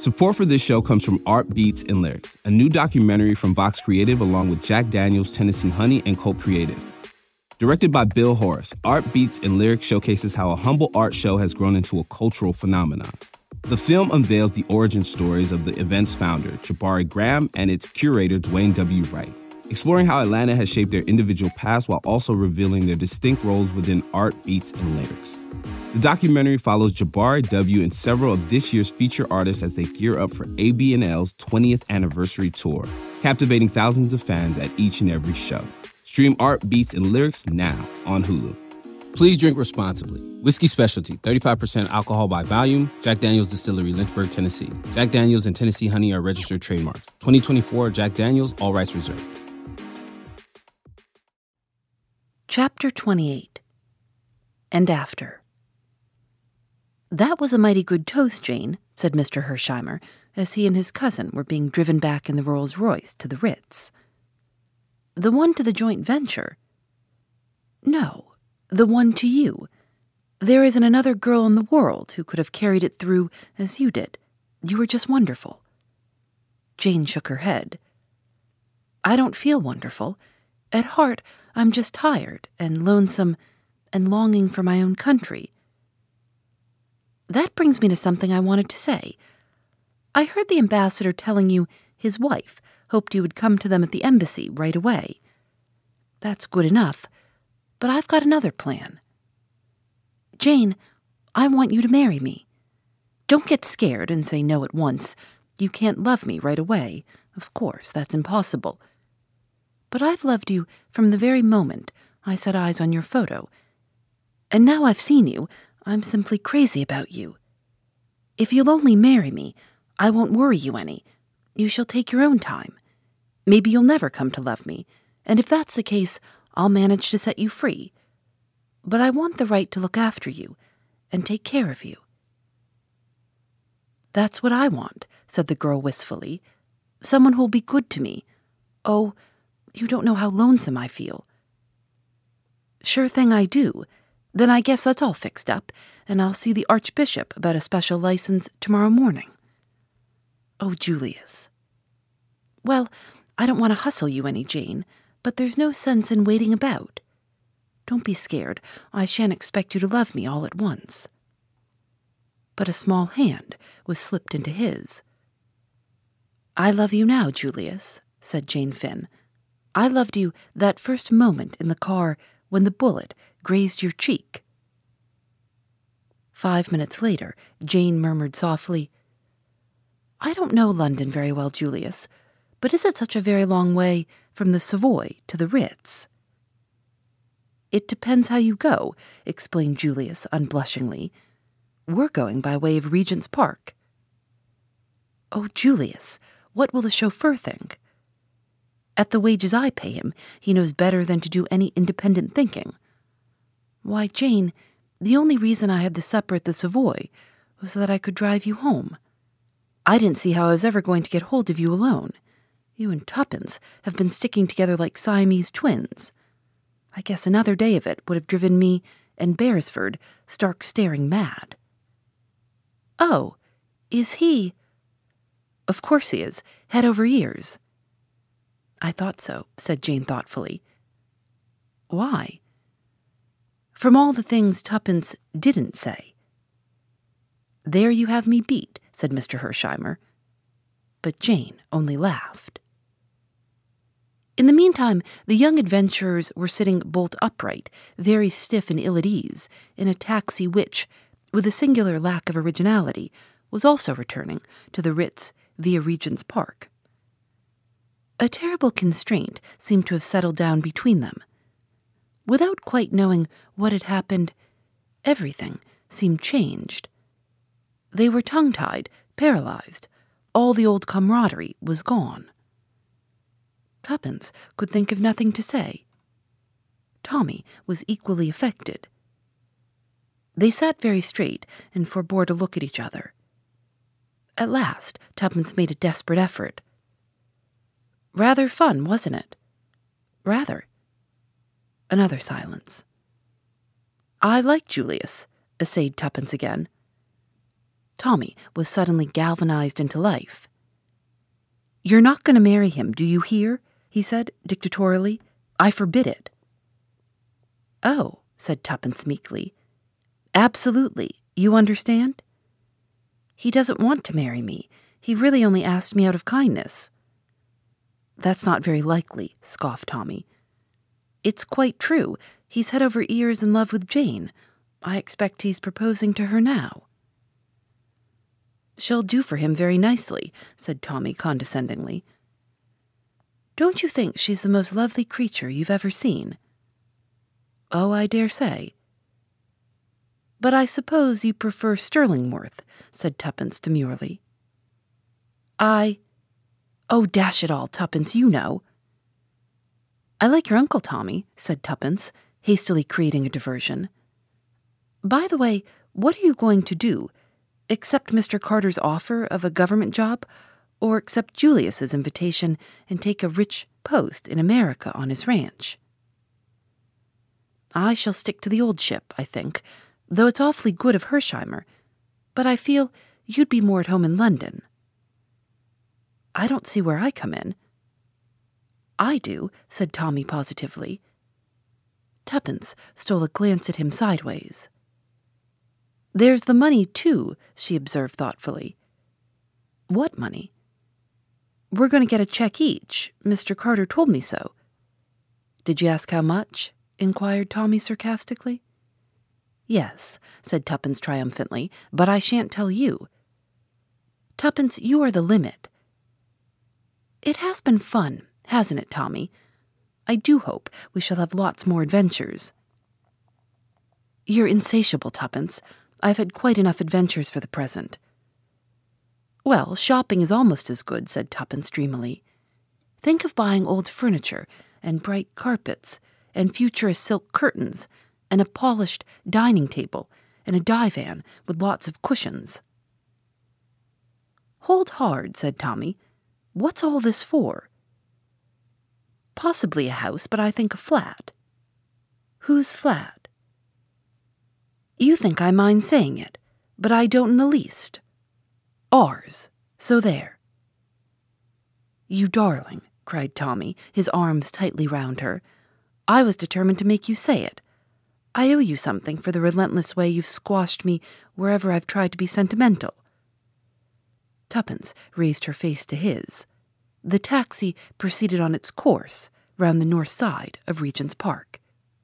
Support for this show comes from Art Beats and Lyrics, a new documentary from Vox Creative along with Jack Daniels, Tennessee Honey, and Cult Creative. Directed by Bill Horace, Art Beats and Lyrics showcases how a humble art show has grown into a cultural phenomenon. The film unveils the origin stories of the event's founder, Jabari Graham, and its curator, Dwayne W. Wright, exploring how Atlanta has shaped their individual paths while also revealing their distinct roles within Art Beats and Lyrics. The documentary follows Jabari W. and several of this year's feature artists as they gear up for ABNL's 20th anniversary tour, captivating thousands of fans at each and every show. Stream Art Beats and Lyrics now on Hulu. Please drink responsibly. Whiskey Specialty, 35% alcohol by volume. Jack Daniels Distillery, Lynchburg, Tennessee. Jack Daniels and Tennessee Honey are registered trademarks. 2024 Jack Daniels, all rights reserved. Chapter 28. And After. "That was a mighty good toast, Jane," said Mr. Hersheimer, as he and his cousin were being driven back in the Rolls-Royce to the Ritz. "The one to the joint venture?" "No, the one to you. There isn't another girl in the world who could have carried it through as you did. You were just wonderful." Jane shook her head. "I don't feel wonderful. At heart, I'm just tired and lonesome and longing for my own country." "That brings me to something I wanted to say. I heard the ambassador telling you his wife hoped you would come to them at the embassy right away. That's good enough, but I've got another plan. Jane, I want you to marry me. Don't get scared and say no at once. You can't love me right away. Of course, that's impossible. But I've loved you from the very moment I set eyes on your photo. And now I've seen you, I'm simply crazy about you. If you'll only marry me, I won't worry you any. You shall take your own time. Maybe you'll never come to love me, and if that's the case, I'll manage to set you free. But I want the right to look after you and take care of you." "That's what I want," said the girl wistfully. "Someone who'll be good to me. Oh, you don't know how lonesome I feel." "Sure thing I do. Then I guess that's all fixed up, and I'll see the Archbishop about a special license tomorrow morning." "Oh, Julius." "Well, I don't want to hustle you any, Jane, but there's no sense in waiting about. Don't be scared. I shan't expect you to love me all at once." But a small hand was slipped into his. "I love you now, Julius," said Jane Finn. "I loved you that first moment in the car when the bullet grazed your cheek." 5 minutes later, Jane murmured softly, "I don't know London very well, Julius, but is it such a very long way from the Savoy to the Ritz?" "It depends how you go," explained Julius unblushingly. "We're going by way of Regent's Park." "Oh, Julius, what will the chauffeur think?" "At the wages I pay him, he knows better than to do any independent thinking. Why, Jane, the only reason I had the supper at the Savoy was that I could drive you home. I didn't see how I was ever going to get hold of you alone. You and Tuppence have been sticking together like Siamese twins. I guess another day of it would have driven me and Beresford stark staring mad." "Oh, is he?" "Of course he is, head over ears." "I thought so," said Jane thoughtfully. "Why?" "From all the things Tuppence didn't say." "There you have me beat," said Mr. Hersheimer. But Jane only laughed. In the meantime, the young adventurers were sitting bolt upright, very stiff and ill at ease, in a taxi which, with a singular lack of originality, was also returning to the Ritz via Regent's Park. A terrible constraint seemed to have settled down between them. Without quite knowing what had happened, everything seemed changed. They were tongue-tied, paralyzed. All the old camaraderie was gone. Tuppence could think of nothing to say. Tommy was equally affected. They sat very straight and forbore to look at each other. At last, Tuppence made a desperate effort. "Rather fun, wasn't it?" "Rather." Another silence. "I like Julius," essayed Tuppence again. Tommy was suddenly galvanized into life. "You're not going to marry him, do you hear?" he said dictatorially. "I forbid it." "Oh," said Tuppence meekly. "Absolutely. You understand?" "He doesn't want to marry me. He really only asked me out of kindness." "That's not very likely," scoffed Tommy. "It's quite true. He's head over ears in love with Jane. I expect he's proposing to her now." "She'll do for him very nicely," said Tommy condescendingly. "Don't you think she's the most lovely creature you've ever seen?" "Oh, I dare say." "But I suppose you prefer Stirlingworth," said Tuppence demurely. Oh, dash it all, Tuppence, you know." "I like your uncle, Tommy," said Tuppence, hastily creating a diversion. "By the way, what are you going to do? Accept Mr. Carter's offer of a government job, or accept Julius's invitation and take a rich post in America on his ranch?" "I shall stick to the old ship, I think, though it's awfully good of Hersheimer, but I feel you'd be more at home in London." "I don't see where I come in." "I do," said Tommy positively. Tuppence stole a glance at him sideways. "There's the money, too," she observed thoughtfully. "What money?" "We're going to get a check each. Mr. Carter told me so." "Did you ask how much?" inquired Tommy sarcastically. "Yes," said Tuppence triumphantly, "but I shan't tell you." "Tuppence, you are the limit." "It has been fun, hasn't it, Tommy? I do hope we shall have lots more adventures." "You're insatiable, Tuppence. I've had quite enough adventures for the present." "Well, shopping is almost as good," said Tuppence dreamily. "Think of buying old furniture and bright carpets and futurist silk curtains and a polished dining table and a divan with lots of cushions." "Hold hard," said Tommy. "What's all this for?" "Possibly a house, but I think a flat." "Whose flat?" "You think I mind saying it, but I don't in the least. Ours. So there." "You darling," cried Tommy, his arms tightly round her. "I was determined to make you say it. I owe you something for the relentless way you've squashed me wherever I've tried to be sentimental." Tuppence raised her face to his. The taxi proceeded on its course round the north side of Regent's Park.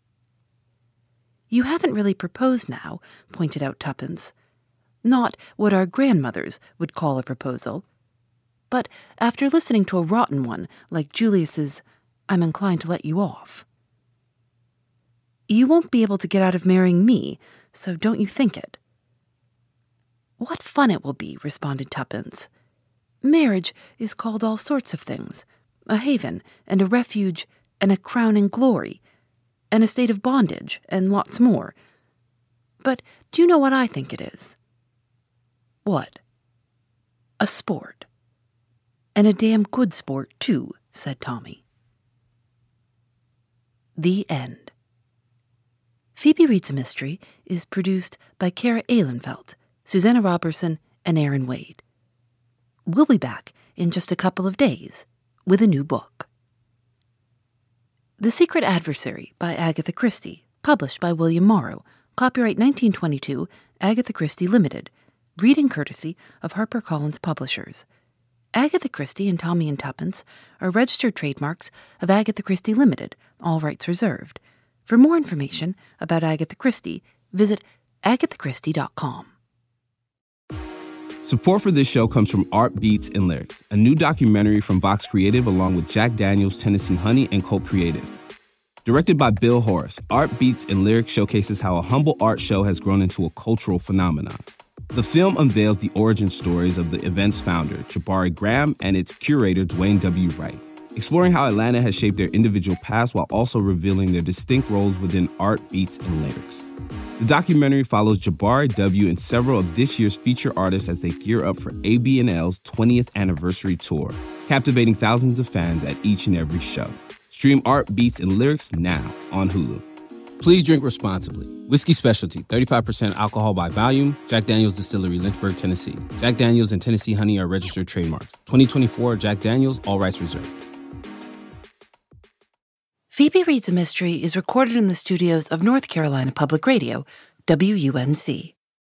"You haven't really proposed now," pointed out Tuppence. "Not what our grandmothers would call a proposal. But after listening to a rotten one like Julius's, I'm inclined to let you off." "You won't be able to get out of marrying me, so don't you think it." "What fun it will be," responded Tuppence. "Marriage is called all sorts of things, a haven and a refuge and a crowning glory, and a state of bondage and lots more. But do you know what I think it is?" "What?" "A sport. And a damn good sport, too," said Tommy. The End. Phoebe Reads a Mystery is produced by Kara Ehlenfeld, Susanna Robertson, and Aaron Wade. We'll be back in just a couple of days with a new book. The Secret Adversary by Agatha Christie, published by William Morrow, copyright 1922, Agatha Christie Limited, reading courtesy of HarperCollins Publishers. Agatha Christie and Tommy and Tuppence are registered trademarks of Agatha Christie Limited, all rights reserved. For more information about Agatha Christie, visit agathachristie.com. Support for this show comes from Art Beats and Lyrics, a new documentary from Vox Creative along with Jack Daniels, Tennessee Honey, and Colt Creative. Directed by Bill Horace, Art Beats and Lyrics showcases how a humble art show has grown into a cultural phenomenon. The film unveils the origin stories of the event's founder, Jabari Graham, and its curator, Dwayne W. Wright, exploring how Atlanta has shaped their individual paths while also revealing their distinct roles within Art Beats and Lyrics. The documentary follows Jabari W. and several of this year's feature artists as they gear up for ABNL's 20th anniversary tour, captivating thousands of fans at each and every show. Stream Art Beats and Lyrics now on Hulu. Please drink responsibly. Whiskey Specialty, 35% alcohol by volume. Jack Daniel's Distillery, Lynchburg, Tennessee. Jack Daniel's and Tennessee Honey are registered trademarks. 2024 Jack Daniel's, all rights reserved. Phoebe Reads a Mystery is recorded in the studios of North Carolina Public Radio, WUNC.